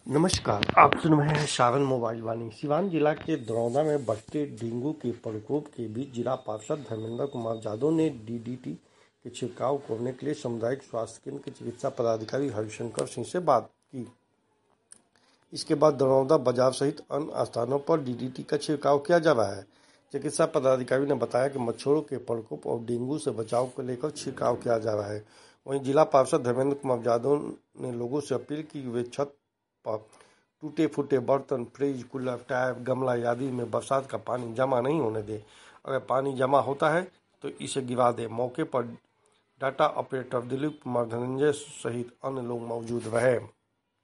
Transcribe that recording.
नमस्कार, आप सुन रहे हैं सावन मोबाइल वाणी। सिवान जिला के दरौदा में बढ़ते डेंगू के प्रकोप के बीच जिला पार्षद धर्मेंद्र कुमार यादव ने डीडीटी के छिड़काव करने के लिए सामुदायिक स्वास्थ्य केंद्र के चिकित्सा पदाधिकारी हरिशंकर सिंह से बात की। इसके बाद दरौदा बाजार सहित अन्य स्थानों पर डीडीटी का छिड़काव किया जा रहा है। चिकित्सा पदाधिकारी ने बताया कि मच्छरों के प्रकोप और डेंगू से बचाव को लेकर छिड़काव किया जा रहा है। वहीं जिला पार्षद धर्मेंद्र कुमार यादव ने लोगों से अपील की कि वे छत पर टूटे फूटे बर्तन, फ्रिज, कूलर, टायर, गमला आदि में बरसात का पानी जमा नहीं होने दें। अगर पानी जमा होता है तो इसे गिरा दें। मौके पर डाटा ऑपरेटर दिलीप कुमार धनंजय सहित अन्य लोग मौजूद रहे।